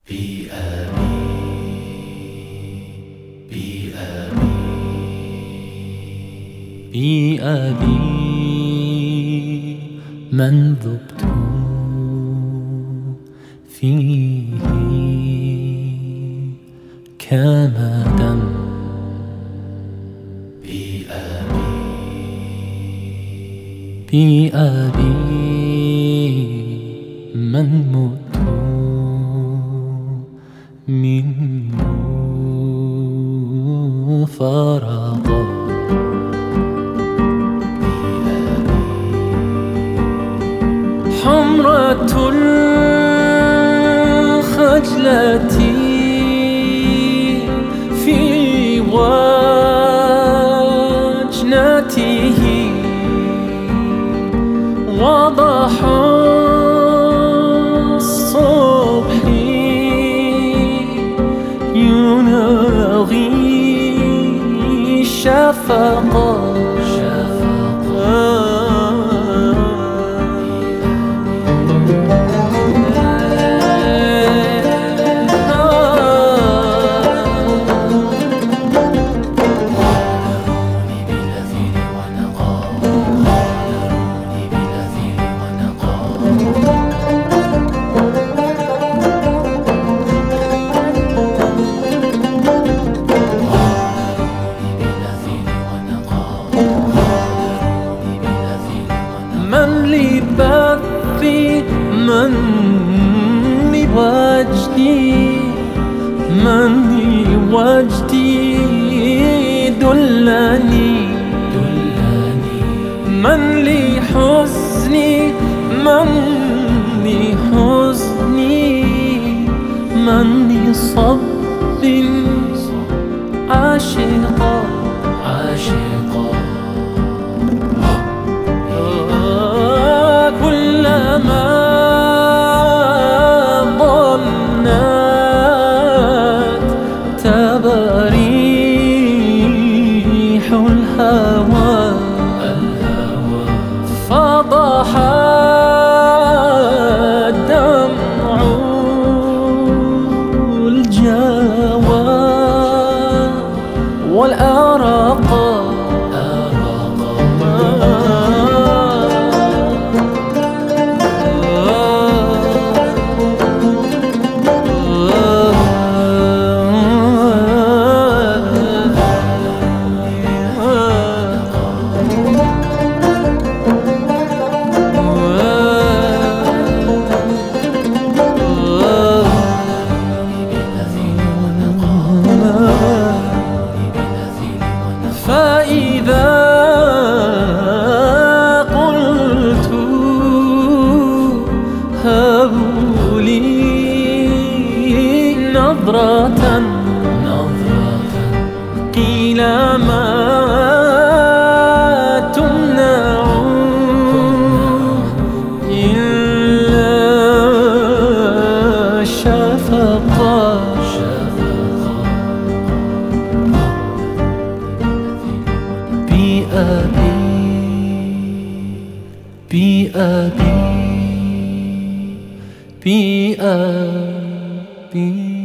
بأبي من ذبت فيه كمدا. بأبي من مت منه فرغا. حمرة الخجلة في وجنته وضح الصبح يناغي شفقا. من لبثي من لوجدي من لوجدي دلني من لحزني من لحزني من لصب عاشقا. كلما ضنت تبريح الهوى فضح الدمع الجوى والأرق. فإذا قلت هبوا لي نظرة قيل ما تمنع إلا شفقا. بأبي